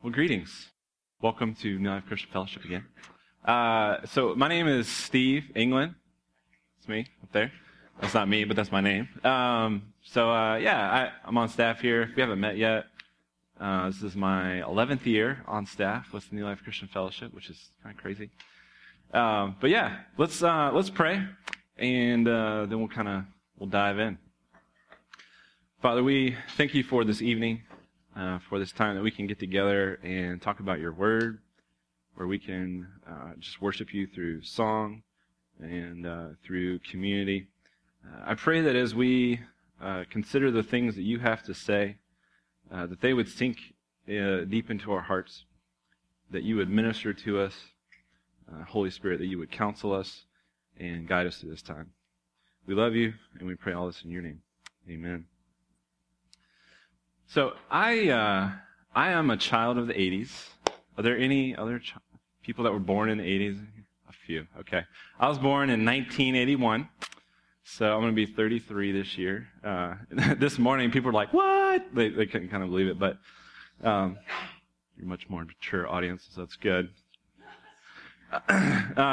Well, greetings. Welcome to New Life Christian Fellowship again. So my name is Steve England. It's me up there. That's not me, but that's my name. I'm on staff here. If we haven't met yet, this is my 11th year on staff with New Life Christian Fellowship, which is kind of crazy. Let's pray, and then we'll dive in. Father, we thank you for this evening. For this time that we can get together and talk about your word, where we can just worship you through song and through community. I pray that as we consider the things that you have to say, that they would sink deep into our hearts, that you would minister to us, Holy Spirit, that you would counsel us and guide us through this time. We love you, and we pray all this in your name. Amen. So I am a child of the 80s. Are there any other people that were born in the 80s? A few. Okay. I was born in 1981, so I'm going to be 33 this year. This morning, people were like, "What?" They couldn't kind of believe it, but you're a much more mature audience, so that's good. So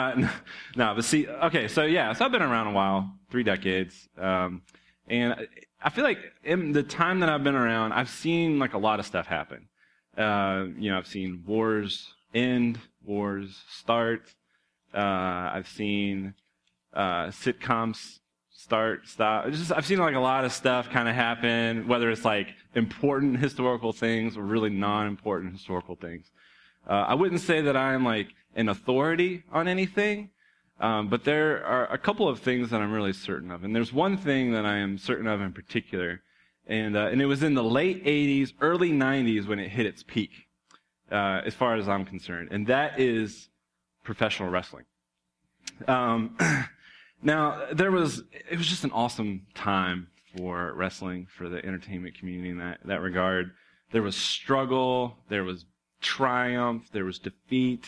I've been around a while, 3 decades, and I feel like in the time that I've been around, I've seen like a lot of stuff happen. I've seen wars end, wars start. I've seen sitcoms start, stop. I've seen like a lot of stuff kind of happen, whether it's like important historical things or really non-important historical things. I wouldn't say that I'm like an authority on anything. But there are a couple of things that I'm really certain of. And there's one thing that I am certain of in particular. And it was in the late 80s, early 90s when it hit its peak, as far as I'm concerned. And that is professional wrestling. Now, it was just an awesome time for wrestling, for the entertainment community in that regard. There was struggle, there was triumph, there was defeat.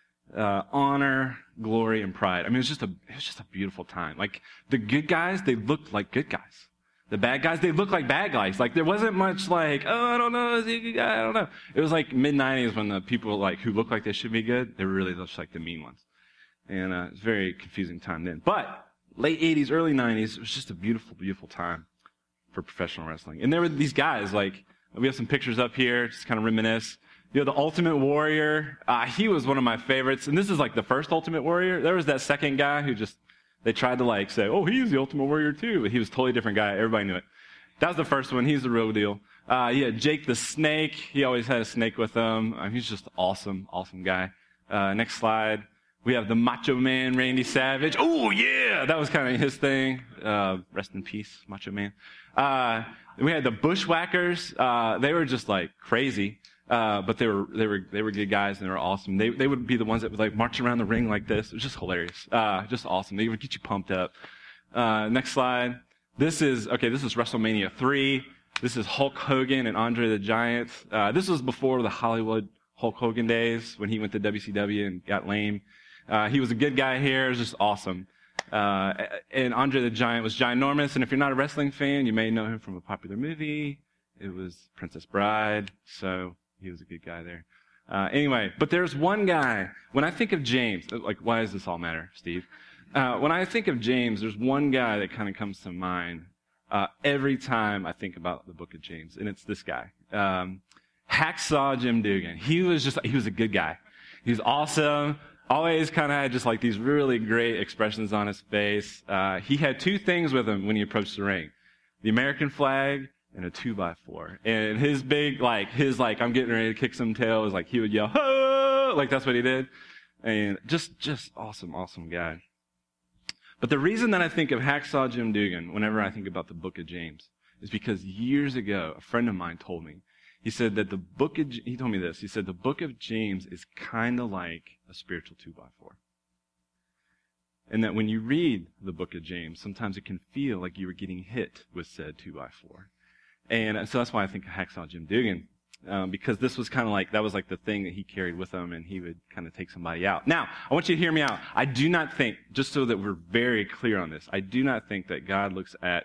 Honor, glory, and pride. I mean, it was just a beautiful time. Like, the good guys, they looked like good guys. The bad guys, they looked like bad guys. Like, there wasn't much like, oh, I don't know, is he a good guy? I don't know. It was like mid-90s when the people like who looked like they should be good, they were really just like the mean ones. And it was a very confusing time then. But late 80s, early 90s, it was just a beautiful, beautiful time for professional wrestling. And there were these guys, like, we have some pictures up here, just kind of reminisce. The Ultimate Warrior, he was one of my favorites. And this is like the first Ultimate Warrior. There was that second guy who they tried to like say, oh, he's the Ultimate Warrior too. But he was a totally different guy. Everybody knew it. That was the first one. He's the real deal. Jake the Snake. He always had a snake with him. He's just awesome, awesome guy. Next slide. We have the Macho Man, Randy Savage. Oh, yeah! That was kind of his thing. Rest in peace, Macho Man. We had the Bushwhackers. They were just like crazy. But they were good guys and they were awesome. They would be the ones that would like march around the ring like this. It was just hilarious. Just awesome. They would get you pumped up. Next slide. This is WrestleMania 3. This is Hulk Hogan and Andre the Giant. This was before the Hollywood Hulk Hogan days when he went to WCW and got lame. He was a good guy here. It was just awesome. And Andre the Giant was ginormous. And if you're not a wrestling fan, you may know him from a popular movie. It was Princess Bride. So he was a good guy there. Anyway, but there's one guy. When I think of James, like, why does this all matter, Steve? When I think of James, there's one guy that kind of comes to mind every time I think about the book of James, and it's this guy. Hacksaw Jim Dugan. He was a good guy. He was awesome. Always kind of had just like these really great expressions on his face. He had 2 things with him when he approached the ring. The American flag and a 2x4. And his big, I'm getting ready to kick some tail is like, he would yell, "Ho!" Like that's what he did. And just awesome, awesome guy. But the reason that I think of Hacksaw Jim Dugan whenever I think about the book of James is because years ago, a friend of mine told me, he said that he told me this, he said the book of James is kind of like a spiritual 2x4. And that when you read the book of James, sometimes it can feel like you were getting hit with said 2x4. And so that's why I think of Hacksaw Jim Dugan, because this was kind of like, that was like the thing that he carried with him, and he would kind of take somebody out. Now, I want you to hear me out. I do not think, just so that we're very clear on this, I do not think that God looks at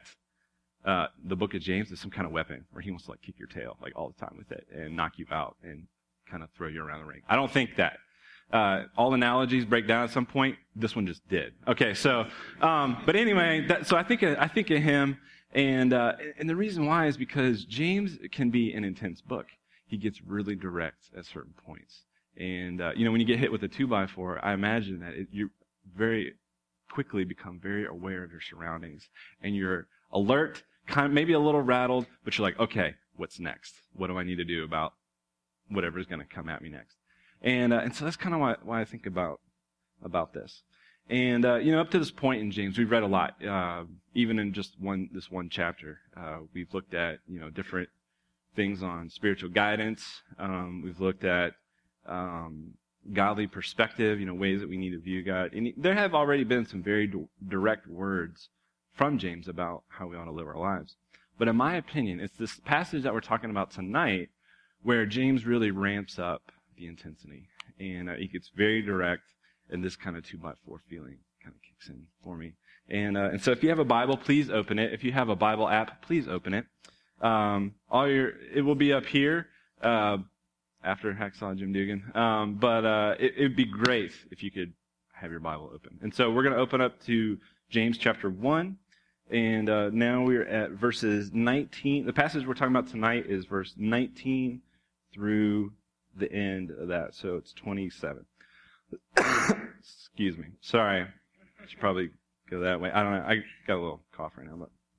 the book of James as some kind of weapon where he wants to like kick your tail like all the time with it and knock you out and kind of throw you around the ring. I don't think that. All analogies break down at some point. This one just did. Okay, so, but anyway, so I think of him, and the reason why is because James can be an intense book. He gets really direct at certain points. And, when you get hit with a 2x4, I imagine that you very quickly become very aware of your surroundings. And you're alert, kind of maybe a little rattled, but you're like, okay, what's next? What do I need to do about whatever's going to come at me next? And so that's kind of why I think about this. And, up to this point in James, we've read a lot. Even in just this one chapter, we've looked at, different things on spiritual guidance. We've looked at godly perspective, ways that we need to view God. And there have already been some very direct words from James about how we ought to live our lives. But in my opinion, it's this passage that we're talking about tonight where James really ramps up the intensity. And he gets very direct, and this kind of 2x4 feeling kind of kicks in for me. And so if you have a Bible, please open it. If you have a Bible app, please open it. It will be up here after Hacksaw Jim Dugan. But it would be great if you could have your Bible open. And so we're going to open up to James chapter 1. And now we're at verses 19. The passage we're talking about tonight is verse 19 through the end of that. So it's 27. Excuse me. Sorry. I should probably go that way. I don't know. I got a little cough right now,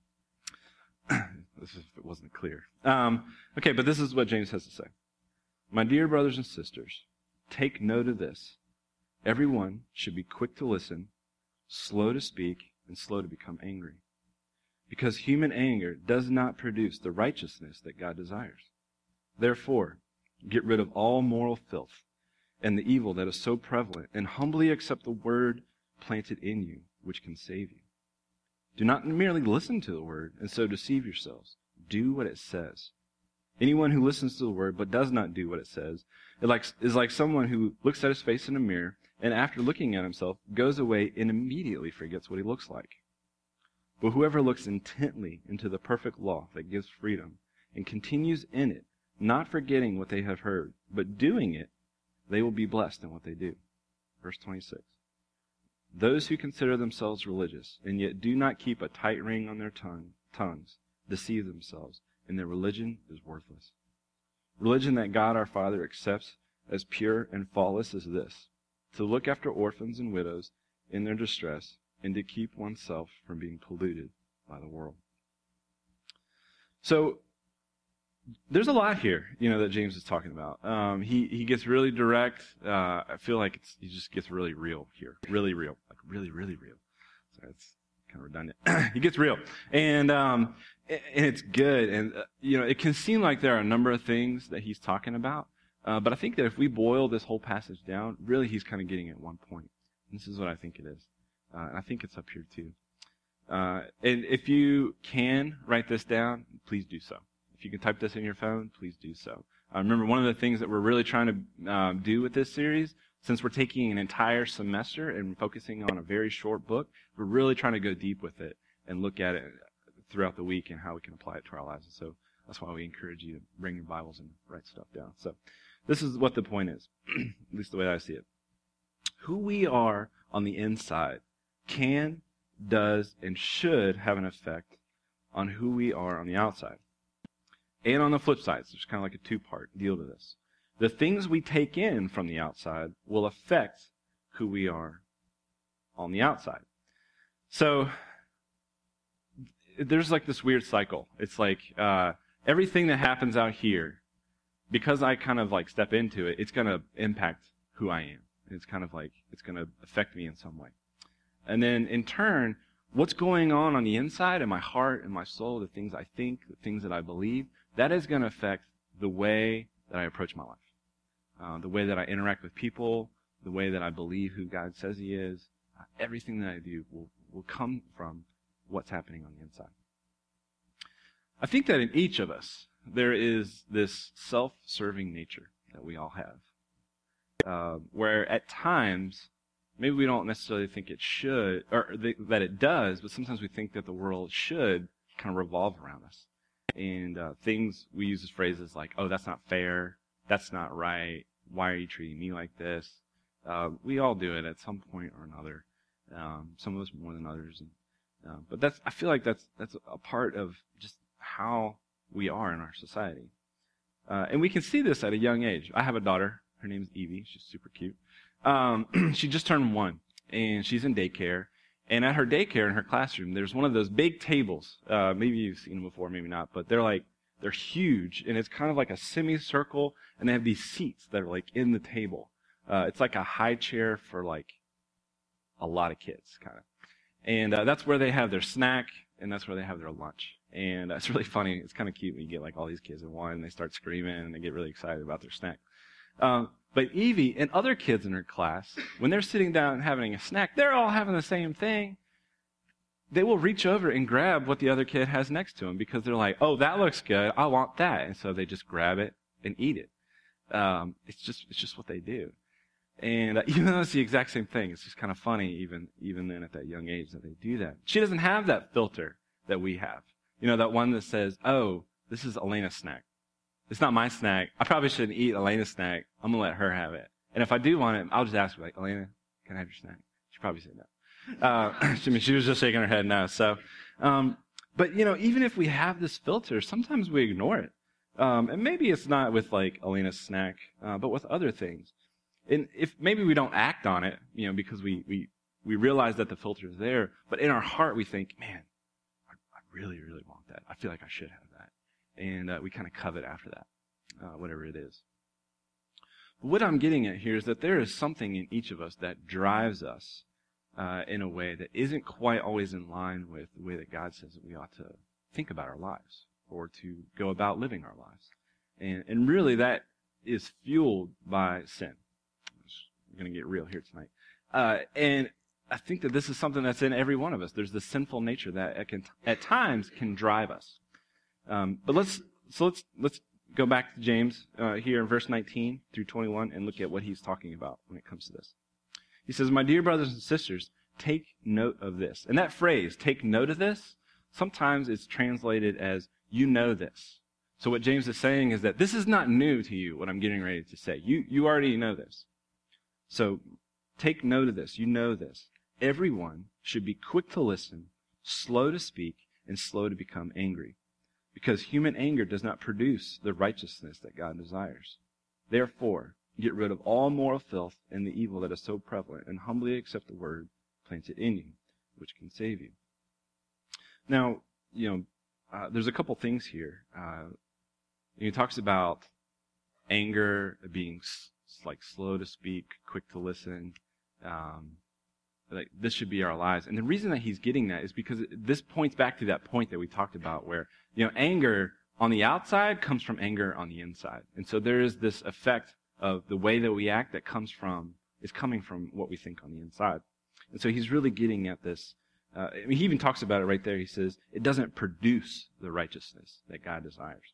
but this is if it wasn't clear. Okay, but this is what James has to say. My dear brothers and sisters, take note of this. Everyone should be quick to listen, slow to speak, and slow to become angry. Because human anger does not produce the righteousness that God desires. Therefore, get rid of all moral filth and the evil that is so prevalent, and humbly accept the word planted in you, which can save you. Do not merely listen to the word and so deceive yourselves. Do what it says. Anyone who listens to the word but does not do what it says is like someone who looks at his face in a mirror and after looking at himself goes away and immediately forgets what he looks like. But whoever looks intently into the perfect law that gives freedom and continues in it, not forgetting what they have heard, but doing it, they will be blessed in what they do. Verse 26. Those who consider themselves religious and yet do not keep a tight ring on their tongues deceive themselves, and their religion is worthless. Religion that God our Father accepts as pure and faultless is this: to look after orphans and widows in their distress and to keep oneself from being polluted by the world. So, there's a lot here, that James is talking about. He gets really direct. I feel like he just gets really real here. Really real. Like really, really real. Sorry, it's kind of redundant. He gets real. And it's good. And, it can seem like there are a number of things that he's talking about. But I think that if we boil this whole passage down, really he's kind of getting at one point. And this is what I think it is. And I think it's up here too. And if you can write this down, please do so. If you can type this in your phone, please do so. Remember, one of the things that we're really trying to do with this series, since we're taking an entire semester and focusing on a very short book, we're really trying to go deep with it and look at it throughout the week and how we can apply it to our lives. And so that's why we encourage you to bring your Bibles and write stuff down. So this is what the point is, at least the way I see it. Who we are on the inside can, does, and should have an effect on who we are on the outside. And on the flip side, so there's kind of like a two-part deal to this. The things we take in from the outside will affect who we are on the outside. So there's like this weird cycle. It's like everything that happens out here, because I kind of like step into it, it's going to impact who I am. It's kind of like it's going to affect me in some way. And then in turn, what's going on the inside in my heart and my soul, the things I think, the things that I believe, that is going to affect the way that I approach my life, the way that I interact with people, the way that I believe who God says He is. Everything that I do will come from what's happening on the inside. I think that in each of us, there is this self-serving nature that we all have, where at times, maybe we don't necessarily think it should, or that it does, but sometimes we think that the world should kind of revolve around us. And things, we use phrases like, oh, that's not fair, that's not right. Why are you treating me like this? We all do it at some point or another. Some of us more than others. But I feel like that's a part of just how we are in our society. And we can see this at a young age. I have a daughter. Her name is Evie. She's super cute. She just turned 1, and she's in daycare. And at her daycare, in her classroom, there's one of those big tables. Maybe you've seen them before, maybe not. But they're huge, and it's kind of like a semicircle, and they have these seats that are like in the table. It's like a high chair for like a lot of kids, kind of. And that's where they have their snack, and that's where they have their lunch. And it's really funny. It's kind of cute when you get like all these kids in one, and they start screaming, and they get really excited about their snack. But Evie and other kids in her class, when they're sitting down and having a snack, they're all having the same thing. They will reach over and grab what the other kid has next to them because they're like, oh, that looks good. I want that. And so they just grab it and eat it. It's just what they do. And even though it's the exact same thing, it's just kind of funny even then at that young age that they do that. She doesn't have that filter that we have. You know, that one that says, oh, this is Elena's snack. It's not my snack. I probably shouldn't eat Elena's snack. I'm going to let her have it. And if I do want it, I'll just ask her, like, Elena, can I have your snack? She'll probably say no. She was just shaking her head no. So, but, you know, even if we have this filter, sometimes we ignore it. And maybe it's not with, like, Elena's snack, but with other things. And if maybe we don't act on it, you know, because we realize that the filter is there, but in our heart we think, man, I really, really want that. I feel like I should have that. And we kind of covet after that, whatever it is. But what I'm getting at here is that there is something in each of us that drives us in a way that isn't quite always in line with the way that God says that we ought to think about our lives or to go about living our lives. And really that is fueled by sin. We're going to get real here tonight. And I think that this is something that's in every one of us. There's this sinful nature that at times can drive us. But let's go back to James here in verse 19 through 21 and look at what he's talking about when it comes to this. He says, my dear brothers and sisters, take note of this. And that phrase, take note of this, sometimes it's translated as, you know this. So what James is saying is that this is not new to you, what I'm getting ready to say. You already know this. So take note of this. You know this. Everyone should be quick to listen, slow to speak, and slow to become angry. Because human anger does not produce the righteousness that God desires. Therefore, get rid of all moral filth and the evil that is so prevalent, and humbly accept the word planted in you, which can save you. Now, there's a couple things here. He talks about anger being like slow to speak, quick to listen. Like this should be our lives. And the reason that he's getting that is because this points back to that point that we talked about where, anger on the outside comes from anger on the inside. And so there is this effect of the way that we act that is coming from what we think on the inside. And so he's really getting at this. He even talks about it right there. He says, it doesn't produce the righteousness that God desires.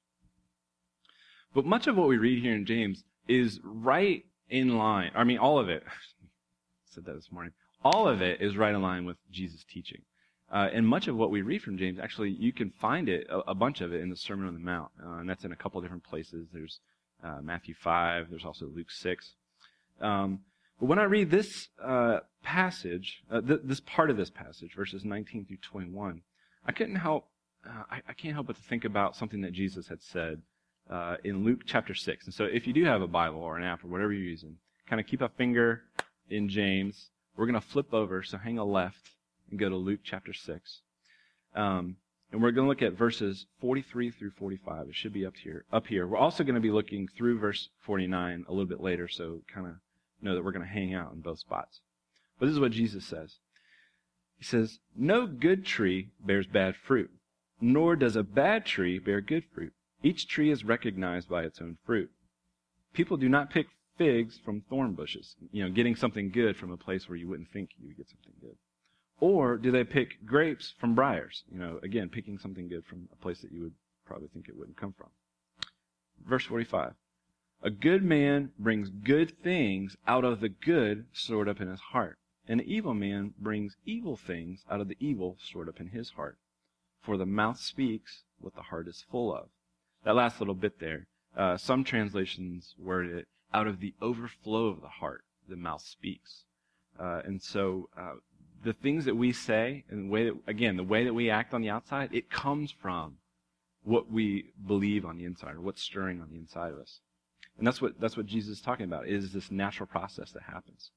But much of what we read here in James is right in line. I mean, all of it. I said that this morning. All of it is right in line with Jesus' teaching. And much of what we read from James, actually, you can find it, a bunch of it, in the Sermon on the Mount. And that's in a couple different places. There's Matthew 5. There's also Luke 6. But when I read this passage, this part of this passage, verses 19 through 21, I can't help but to think about something that Jesus had said in Luke chapter 6. And so if you do have a Bible or an app or whatever you're using, kind of keep a finger in James. We're going to flip over, so hang a left and go to Luke chapter 6. And we're going to look at verses 43 through 45. It should be up here. We're also going to be looking through verse 49 a little bit later, so kind of know that we're going to hang out in both spots. But this is what Jesus says. He says, no good tree bears bad fruit, nor does a bad tree bear good fruit. Each tree is recognized by its own fruit. People do not pick figs from thorn bushes, getting something good from a place where you wouldn't think you would get something good. Or do they pick grapes from briars? Again, picking something good from a place that you would probably think it wouldn't come from. Verse 45. A good man brings good things out of the good stored up in his heart. And an evil man brings evil things out of the evil stored up in his heart. For the mouth speaks what the heart is full of. That last little bit there, Some translations word it, out of the overflow of the heart, the mouth speaks. And so the things that we say and the way that we act on the outside, it comes from what we believe on the inside, or what's stirring on the inside of us. And that's what Jesus is talking about, is this natural process that happens.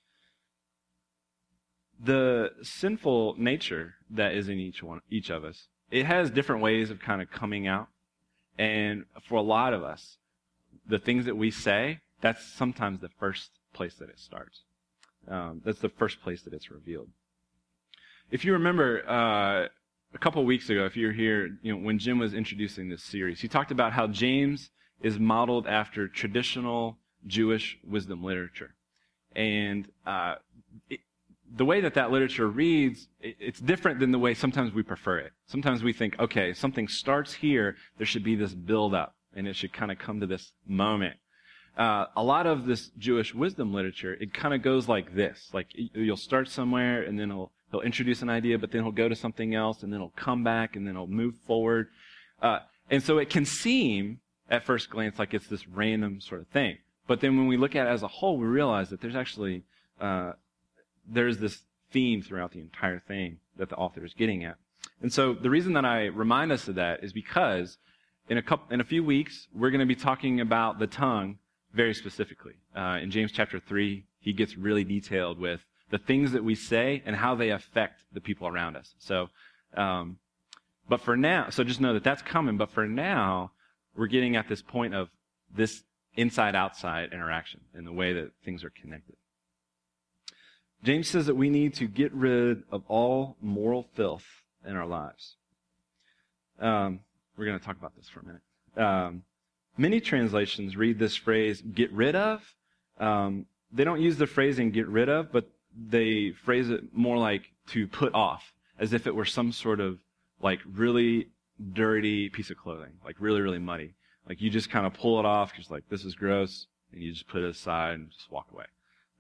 The sinful nature that is in each of us, it has different ways of kind of coming out. And for a lot of us, the things that we say, that's sometimes the first place that it starts. That's the first place that it's revealed. If you remember, a couple of weeks ago, if you were here, when Jim was introducing this series, he talked about how James is modeled after traditional Jewish wisdom literature. And the way that literature reads, it's different than the way sometimes we prefer it. Sometimes we think, okay, something starts here, there should be this build-up, and it should kind of come to this moment. A lot of this Jewish wisdom literature, it kind of goes like this. Like, you'll start somewhere, and then he'll introduce an idea, but then he'll go to something else, and then he'll come back, and then he'll move forward. And so it can seem, at first glance, like it's this random sort of thing. But then when we look at it as a whole, we realize that there's actually there's this theme throughout the entire thing that the author is getting at. And so the reason that I remind us of that is because in a few weeks, we're going to be talking about the tongue very specifically. In James chapter 3, he gets really detailed with the things that we say and how they affect the people around us. So, but for now, so just know that that's coming. But for now, we're getting at this point of this inside-outside interaction and the way that things are connected. James says that we need to get rid of all moral filth in our lives. We're going to talk about this for a minute. Many translations read this phrase, get rid of. They don't use the phrasing get rid of, but they phrase it more like to put off, as if it were some sort of like really dirty piece of clothing, like really, really muddy. Like you just kind of pull it off because like this is gross, and you just put it aside and just walk away.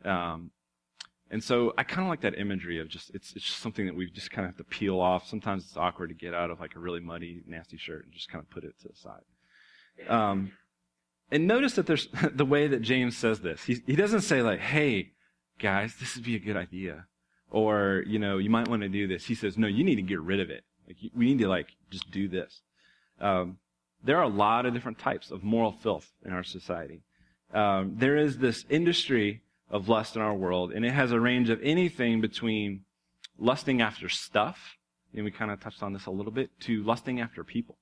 And so I kind of like that imagery of just, it's just something that we just kind of have to peel off. Sometimes it's awkward to get out of like a really muddy, nasty shirt and just kind of put it to the side. And notice that there's the way that James says this. He doesn't say like, hey, guys, this would be a good idea. Or, you might want to do this. He says, no, you need to get rid of it. Like, we need to like, just do this. There are a lot of different types of moral filth in our society. There is this industry of lust in our world, and it has a range of anything between lusting after stuff, and we kind of touched on this a little bit, to lusting after people.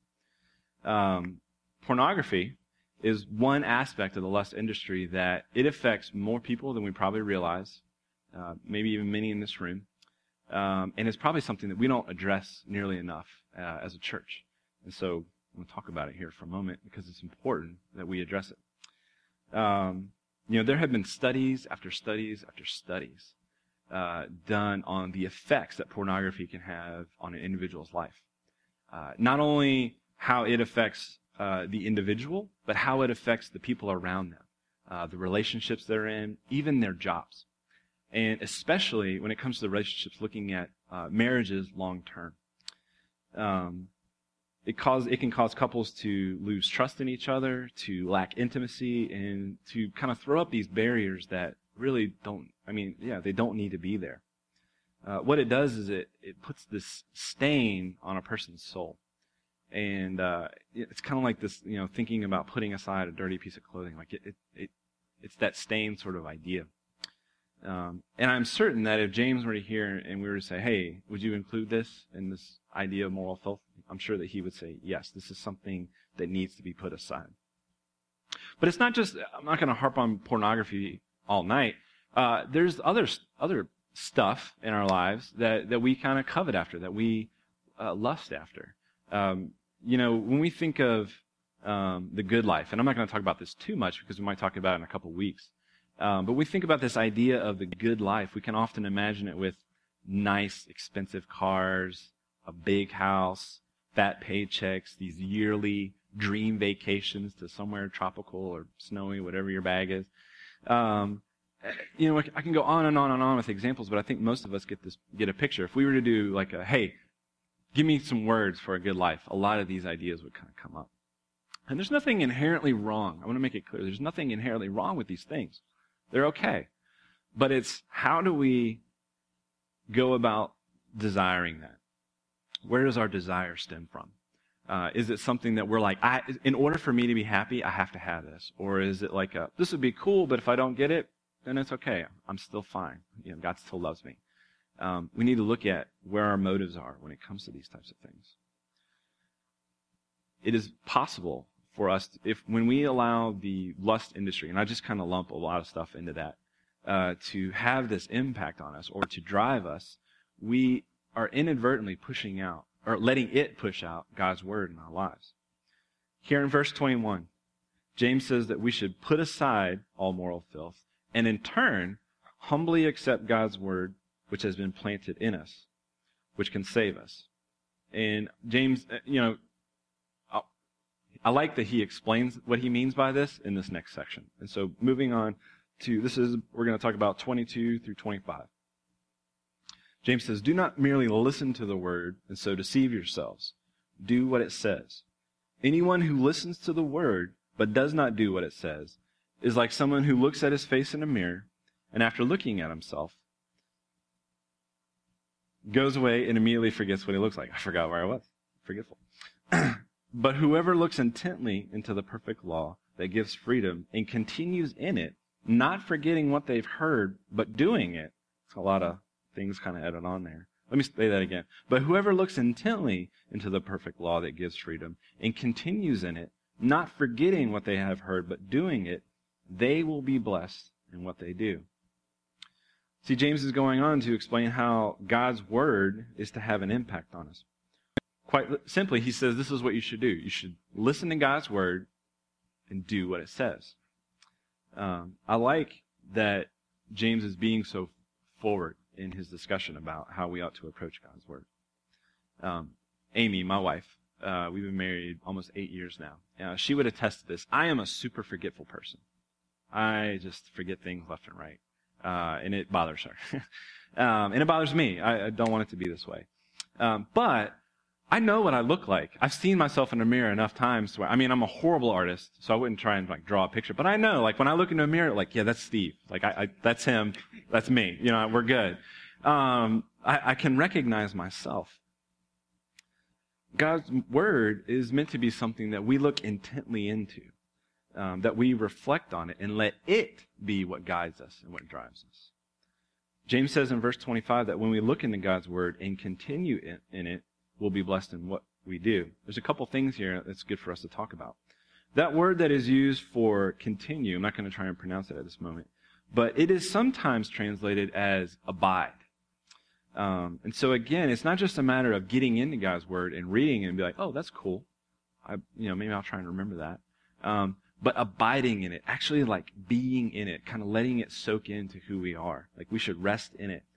Pornography is one aspect of the lust industry that it affects more people than we probably realize, maybe even many in this room, and it's probably something that we don't address nearly enough as a church. And so I'm going to talk about it here for a moment because it's important that we address it. There have been studies after studies after studies done on the effects that pornography can have on an individual's life. Not only how it affects the individual, but how it affects the people around them, the relationships they're in, even their jobs. And especially when it comes to the relationships looking at marriages long term. It can cause couples to lose trust in each other, to lack intimacy, and to kind of throw up these barriers that really they don't need to be there. What it does is it puts this stain on a person's soul. And it's kind of like this, thinking about putting aside a dirty piece of clothing. Like it's that stain sort of idea. And I'm certain that if James were to hear and we were to say, hey, would you include this in this idea of moral filth? I'm sure that he would say, yes, this is something that needs to be put aside. But it's not just, I'm not going to harp on pornography all night. There's other stuff in our lives that we kind of covet after, that we lust after. When we think of the good life, and I'm not going to talk about this too much because we might talk about it in a couple weeks, but we think about this idea of the good life. We can often imagine it with nice, expensive cars, a big house, fat paychecks, these yearly dream vacations to somewhere tropical or snowy, whatever your bag is. I can go on and on and on with examples, but I think most of us get a picture. If we were to do hey, give me some words for a good life, a lot of these ideas would kind of come up. And there's nothing inherently wrong. I want to make it clear. There's nothing inherently wrong with these things. They're okay. But it's how do we go about desiring that? Where does our desire stem from? Is it something that we're like, in order for me to be happy, I have to have this? Or is it like, this would be cool, but if I don't get it, then it's okay. I'm still fine. God still loves me. We need to look at where our motives are when it comes to these types of things. It is possible for us, when we allow the lust industry, and I just kind of lump a lot of stuff into that, to have this impact on us or to drive us, we are inadvertently pushing out, or letting it push out God's word in our lives. Here in verse 21, James says that we should put aside all moral filth and in turn humbly accept God's word which has been planted in us, which can save us. And James, I like that he explains what he means by this in this next section. And so moving on to, we're going to talk about 22 through 25. James says, do not merely listen to the word and so deceive yourselves. Do what it says. Anyone who listens to the word but does not do what it says is like someone who looks at his face in a mirror and after looking at himself goes away and immediately forgets what he looks like. I forgot where I was. Forgetful. But whoever looks intently into the perfect law that gives freedom and continues in it, not forgetting what they've heard, but doing it. It's a lot of things kind of added on there. Let me say that again. But whoever looks intently into the perfect law that gives freedom and continues in it, not forgetting what they have heard, but doing it, they will be blessed in what they do. See, James is going on to explain how God's word is to have an impact on us. Quite simply, he says this is what you should do. You should listen to God's word and do what it says. I like that James is being so forward in his discussion about how we ought to approach God's word. Amy, my wife, we've been married almost 8 years now. She would attest to this. I am a super forgetful person. I just forget things left and right. And it bothers her. And it bothers me. I don't want it to be this way. But I know what I look like. I've seen myself in a mirror enough times where, I'm a horrible artist, so I wouldn't try and draw a picture. But I know, when I look into a mirror, yeah, that's Steve. That's him. That's me. We're good. I can recognize myself. God's word is meant to be something that we look intently into, that we reflect on it and let it be what guides us and what drives us. James says in verse 25 that when we look into God's word and continue in it, we'll be blessed in what we do. There's a couple things here that's good for us to talk about. That word that is used for continue, I'm not going to try and pronounce it at this moment, but it is sometimes translated as abide. And so again, it's not just a matter of getting into God's word and reading it and be like, oh, that's cool. Maybe I'll try and remember that. But abiding in it, actually being in it, kind of letting it soak into who we are. We should rest in it.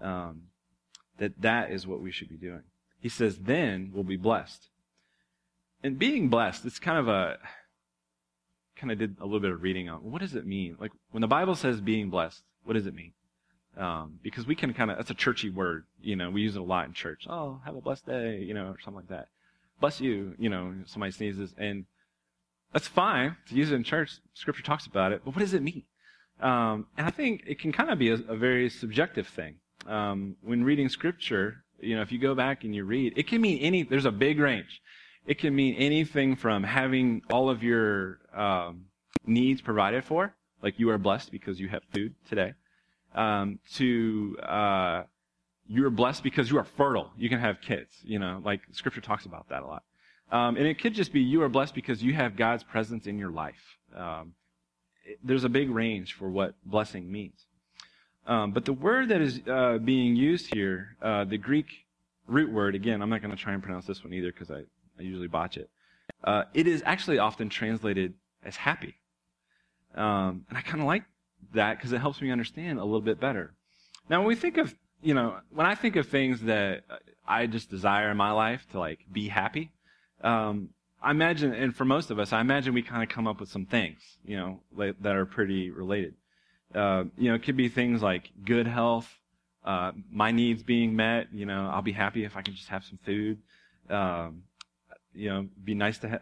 That is what we should be doing. He says, then we'll be blessed. And being blessed, it's kind of did a little bit of reading on, what does it mean? When the Bible says being blessed, what does it mean? Because we can that's a churchy word. We use it a lot in church. Oh, have a blessed day, or something like that. Bless you, somebody sneezes. And that's fine to use it in church. Scripture talks about it. But what does it mean? And I think it can kind of be a very subjective thing. When reading Scripture, if you go back and you read, it can mean there's a big range. It can mean anything from having all of your needs provided for, you are blessed because you have food today, to you are blessed because you are fertile. You can have kids, Scripture talks about that a lot. And it could just be you are blessed because you have God's presence in your life. There's a big range for what blessing means. But the word that is being used here, the Greek root word, again, I'm not going to try and pronounce this one either because I usually botch it. It is actually often translated as happy. And I kind of like that because it helps me understand a little bit better. Now, when we think of, when I think of things that I just desire in my life to be happy, I imagine, and for most of us, I imagine we kind of come up with some things, that are pretty related. It could be things like good health, my needs being met. I'll be happy if I can just have some food. Be nice to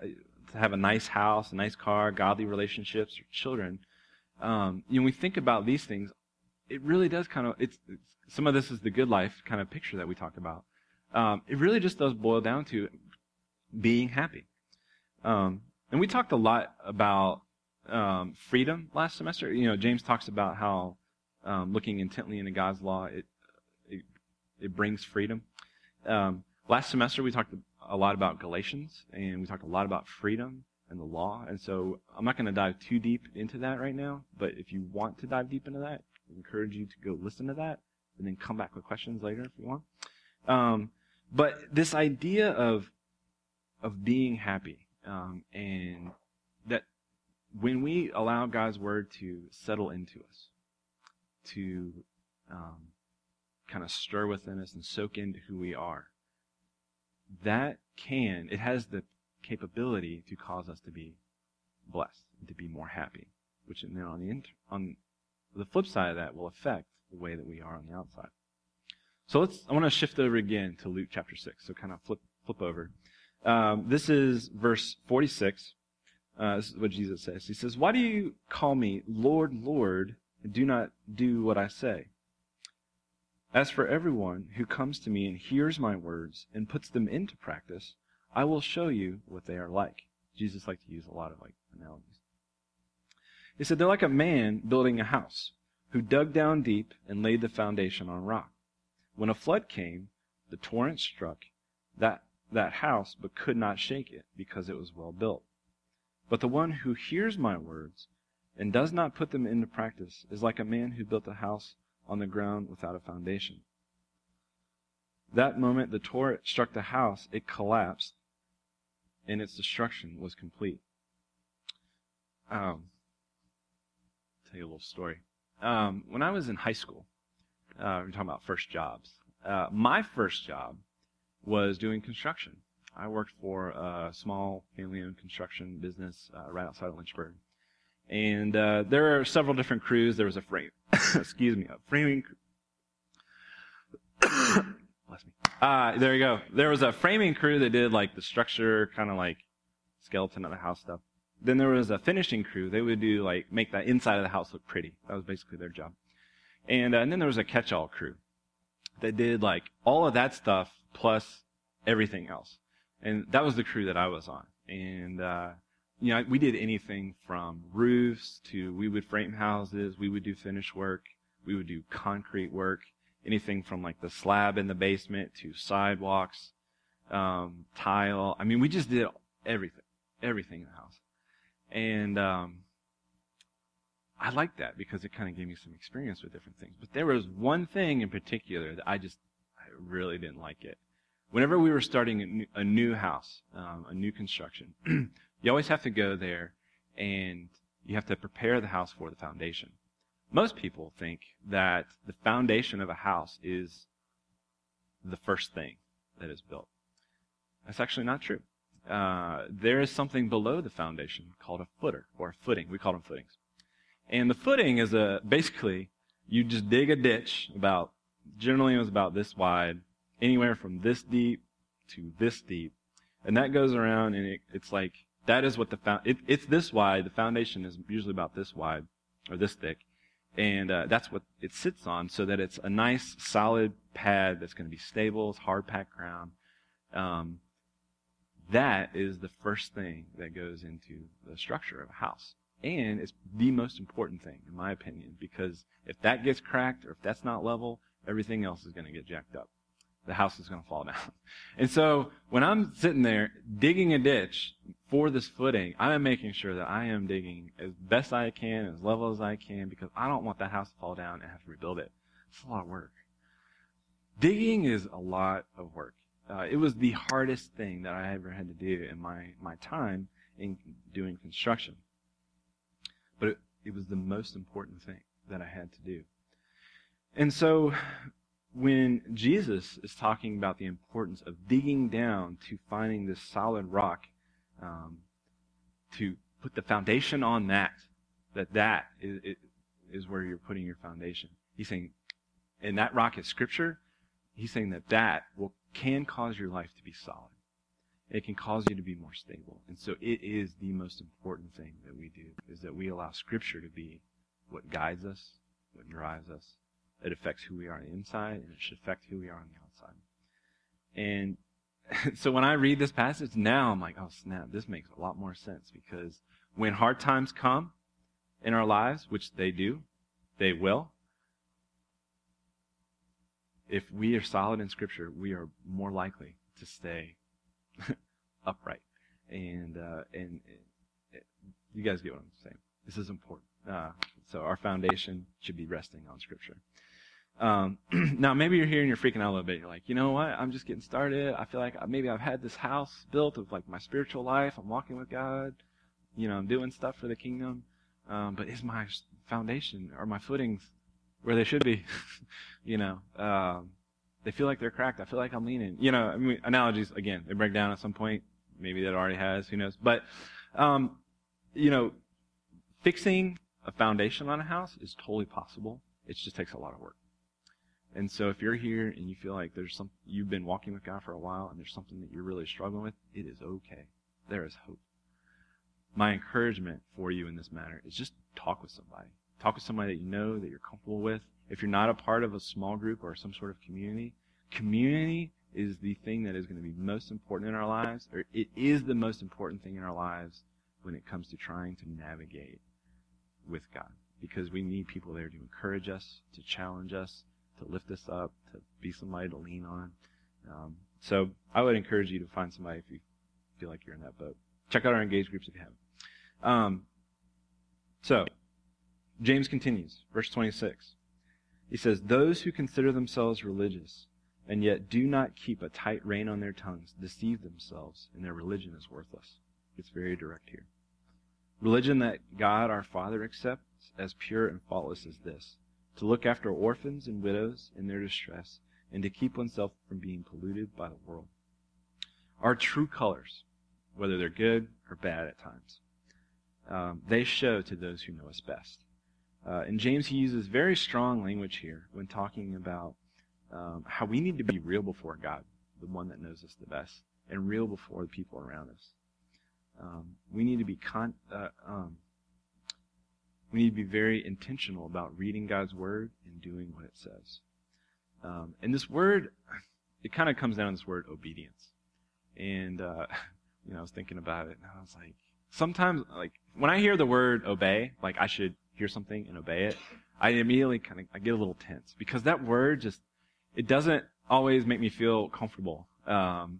to have a nice house, a nice car, godly relationships, or children. We think about these things, it really does kind of, it's some of this is the good life kind of picture that we talked about. It really just does boil down to being happy. And we talked a lot about freedom last semester. James talks about how looking intently into God's law, it brings freedom. Last semester we talked a lot about Galatians, and we talked a lot about freedom and the law. And so I'm not going to dive too deep into that right now, but if you want to dive deep into that, I encourage you to go listen to that and then come back with questions later if you want. But this idea of being happy, and that when we allow God's word to settle into us, to kind of stir within us and soak into who we are, it has the capability to cause us to be blessed, to be more happy, which then on the flip side of that will affect the way that we are on the outside. So I want to shift over again to Luke chapter 6. So kind of flip over. This is verse 46. This is what Jesus says. He says, "Why do you call me Lord, Lord, and do not do what I say? As for everyone who comes to me and hears my words and puts them into practice, I will show you what they are like." Jesus liked to use a lot of analogies. He said, "They're like a man building a house who dug down deep and laid the foundation on rock. When a flood came, the torrent struck that house but could not shake it because it was well built. But the one who hears my words and does not put them into practice is like a man who built a house on the ground without a foundation. That moment the torrent struck the house, it collapsed, and its destruction was complete." Tell you a little story. When I was in high school, we're talking about first jobs. My first job was doing construction. I worked for a small family-owned construction business right outside of Lynchburg. And there are several different crews. There was a framing bless me. There you go. There was a framing crew that did the structure, kind of skeleton of the house stuff. Then there was a finishing crew. They would do make that inside of the house look pretty. That was basically their job. And then there was a catch-all crew that did all of that stuff plus everything else. And that was the crew that I was on. And we did anything from roofs to we would frame houses, we would do finish work, we would do concrete work, anything from the slab in the basement to sidewalks, tile. I mean, we just did everything in the house. And I liked that because it kind of gave me some experience with different things. But there was one thing in particular that I really didn't like it. Whenever we were starting a new house, a new construction, you always have to go there and you have to prepare the house for the foundation. Most people think that the foundation of a house is the first thing that is built. That's actually not true. There is something below the foundation called a footer or a footing. We call them footings. And the footing is basically you just dig a ditch generally it was about this wide, anywhere from this deep to this deep. And that goes around and it's that is what it's this wide. The foundation is usually about this wide or this thick. And that's what it sits on so that it's a nice solid pad that's going to be stable. It's hard packed ground. That is the first thing that goes into the structure of a house. And it's the most important thing, in my opinion, because if that gets cracked or if that's not level, everything else is going to get jacked up. The house is going to fall down. And so when I'm sitting there digging a ditch for this footing, I am making sure that I am digging as best I can, as level as I can, because I don't want that house to fall down and have to rebuild it. It's a lot of work. Digging is a lot of work. It was the hardest thing that I ever had to do in my time in doing construction. But it was the most important thing that I had to do. And so when Jesus is talking about the importance of digging down to finding this solid rock, to put the foundation on that is where you're putting your foundation. He's saying, and that rock is Scripture. He's saying that can cause your life to be solid. It can cause you to be more stable. And so it is the most important thing that we do, is that we allow Scripture to be what guides us, what drives us. It affects who we are on the inside, and it should affect who we are on the outside. And so when I read this passage now, I'm like, oh snap, this makes a lot more sense, because when hard times come in our lives, which they do, they will, if we are solid in Scripture, we are more likely to stay upright. And you guys get what I'm saying. This is important. So our foundation should be resting on Scripture. Now, maybe you're here and you're freaking out a little bit. You're like, you know what? I'm just getting started. I feel like maybe I've had this house built of like my spiritual life. I'm walking with God. You know, I'm doing stuff for the kingdom. But is my foundation or my footings where they should be? You know, they feel like they're cracked. I feel like I'm leaning. You know, I mean, analogies, again, they break down at some point. Maybe that already has. Who knows? But, you know, fixing a foundation on a house is totally possible. It just takes a lot of work. And so if you're here and you feel like you've been walking with God for a while and there's something that you're really struggling with, it is okay. There is hope. My encouragement for you in this matter is just talk with somebody. Talk with somebody that you know, that you're comfortable with. If you're not a part of a small group or some sort of community is the thing that is going to be most important in our lives, or it is the most important thing in our lives when it comes to trying to navigate with God. Because we need people there to encourage us, to challenge us, to lift us up, to be somebody to lean on. So I would encourage you to find somebody if you feel like you're in that boat. Check out our engaged groups if you haven't. So James continues, verse 26. He says, "Those who consider themselves religious and yet do not keep a tight rein on their tongues deceive themselves, and their religion is worthless." It's very direct here. Religion that God our Father accepts as pure and faultless is this: to look after orphans and widows in their distress, and to keep oneself from being polluted by the world. Our true colors, whether they're good or bad at times, they show to those who know us best. And James, he uses very strong language here when talking about how we need to be real before God, the one that knows us the best, and real before the people around us. We need to be very intentional about reading God's Word and doing what it says. And this word, it kind of comes down to this word obedience. And, you know, I was thinking about it, and I was like, sometimes, like, when I hear the word obey, like I should hear something and obey it, I immediately I get a little tense. Because that word just, it doesn't always make me feel comfortable. And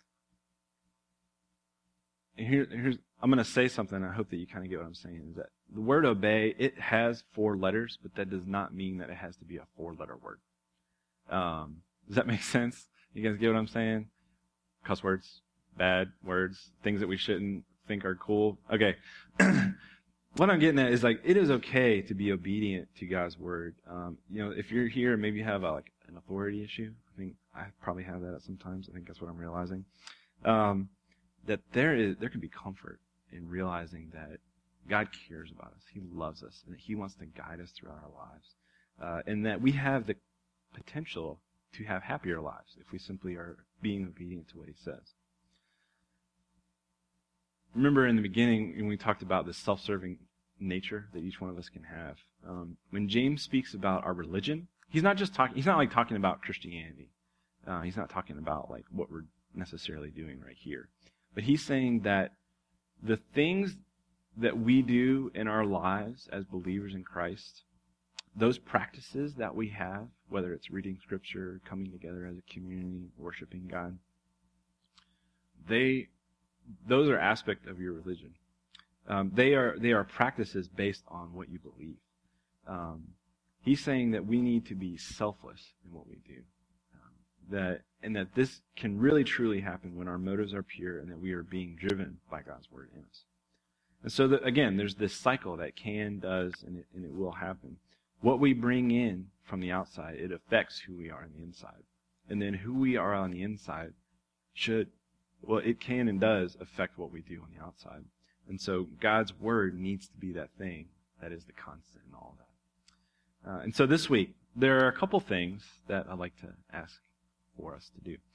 here's I'm going to say something, I hope that you kind of get what I'm saying, is that the word obey, it has 4 letters, but that does not mean that it has to be a 4-letter word. Does that make sense? You guys get what I'm saying? Cuss words, bad words, things that we shouldn't think are cool. Okay. What I'm getting at is, like, it is okay to be obedient to God's Word. You know, if you're here and maybe you have an authority issue, I think I probably have that at some times. I think that's what I'm realizing. That there can be comfort in realizing that God cares about us. He loves us, and that He wants to guide us throughout our lives. And that we have the potential to have happier lives if we simply are being obedient to what He says. Remember in the beginning when we talked about the self-serving nature that each one of us can have. When James speaks about our religion, he's not talking about Christianity. He's not talking about like what we're necessarily doing right here. But he's saying that the things that we do in our lives as believers in Christ, those practices that we have, whether it's reading Scripture, coming together as a community, worshiping God, those are aspects of your religion. They are practices based on what you believe. He's saying that we need to be selfless in what we do. That this can really truly happen when our motives are pure and that we are being driven by God's Word in us. And so, again, there's this cycle that does, and it will happen. What we bring in from the outside, it affects who we are on the inside. And then who we are on the inside it can and does affect what we do on the outside. And so God's Word needs to be that thing that is the constant in all of that. And so this week, there are a couple things that I'd like to ask for us to do.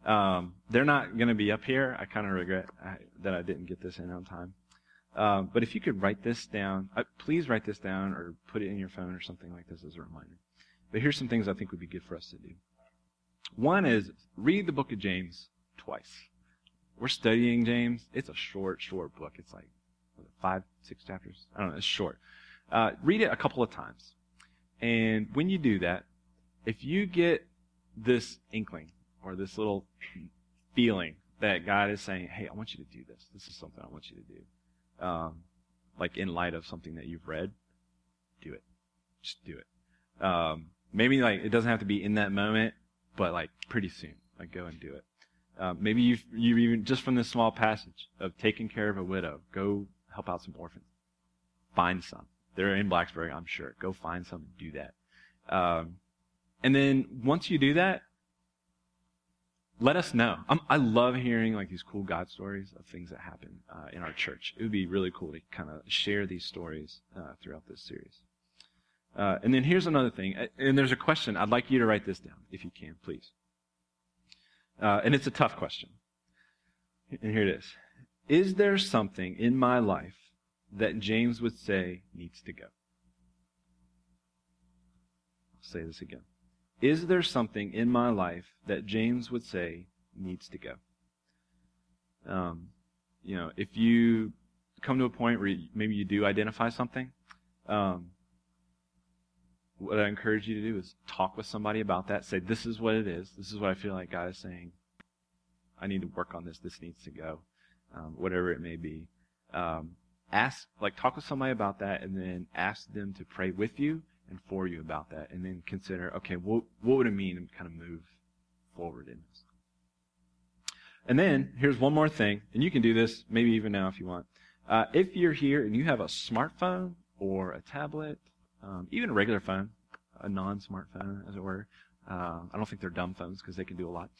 They're not going to be up here. I kind of regret that I didn't get this in on time. But if you could write this down, please write this down or put it in your phone or something like this as a reminder. But here's some things I think would be good for us to do. One is read the book of James twice. We're studying James. It's a short book. It's like 5, 6 chapters. I don't know. It's short. Read it a couple of times. And when you do that, if you get this inkling or this little feeling that God is saying, hey, I want you to do this. This is something I want you to do. Like in light of something that you've read, do it. Just do it. Maybe like it doesn't have to be in that moment, but like pretty soon, like go and do it. Maybe you even just from this small passage of taking care of a widow, go help out some orphans. Find some. They're in Blacksburg, I'm sure. Go find some and do that. And then once you do that, let us know. I love hearing like these cool God stories of things that happen in our church. It would be really cool to kind of share these stories throughout this series. And then here's another thing. And there's a question. I'd like you to write this down if you can, please. And it's a tough question. And here it is. Is there something in my life that James would say needs to go? I'll say this again. Is there something in my life that James would say needs to go? If you come to a point where maybe you do identify something, what I encourage you to do is talk with somebody about that. Say, this is what it is. This is what I feel like God is saying. I need to work on this. This needs to go. Whatever it may be. Talk with somebody about that and then ask them to pray with you and for you about that. And then consider, okay, what would it mean to kind of move forward in this? And then, here's one more thing. And you can do this maybe even now if you want. If you're here and you have a smartphone or a tablet, even a regular phone, a non-smartphone, as it were. I don't think they're dumb phones because they can do a lot.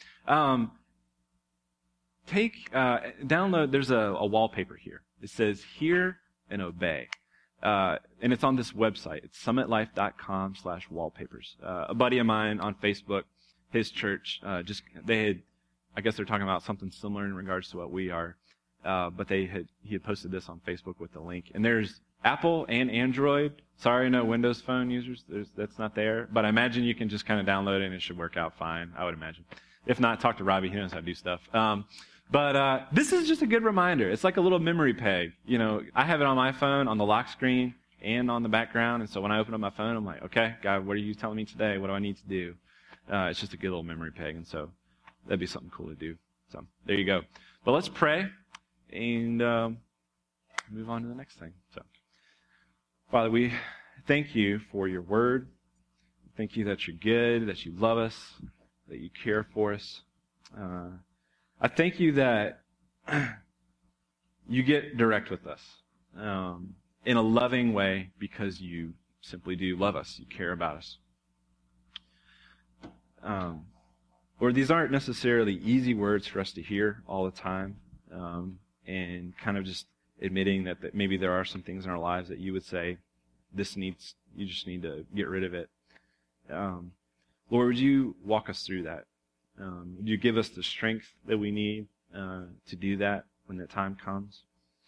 Download, there's a wallpaper here. It says, hear and obey. And it's on this website. It's summitlife.com/wallpapers. A buddy of mine on Facebook, his church, I guess they're talking about something similar in regards to what we are. But he had posted this on Facebook with the link. And there's Apple and Android. Sorry, no Windows Phone users. That's not there. But I imagine you can just kind of download it and it should work out fine, I would imagine. If not, talk to Robbie. He knows how to do stuff. But this is just a good reminder. It's like a little memory peg. I have it on my phone, on the lock screen, and on the background. And so when I open up my phone, I'm like, okay, God, what are you telling me today? What do I need to do? It's just a good little memory peg. And so that'd be something cool to do. So there you go. But let's pray and move on to the next thing. So, Father, we thank you for your word. Thank you that you're good, that you love us, that you care for us. I thank you that you get direct with us in a loving way because you simply do love us. You care about us. Lord, these aren't necessarily easy words for us to hear all the time, and kind of just admitting that maybe there are some things in our lives that you would say, you just need to get rid of it. Lord, would you walk us through that? Would you give us the strength that we need to do that when the time comes?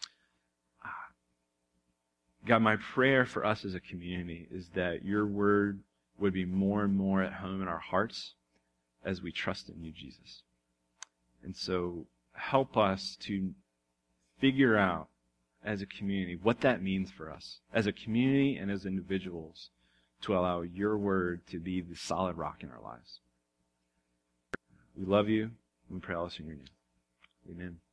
God, my prayer for us as a community is that your word would be more and more at home in our hearts as we trust in you, Jesus. And so help us to figure out as a community what that means for us as a community and as individuals to allow your word to be the solid rock in our lives. We love you, and we pray all this in your name. Amen.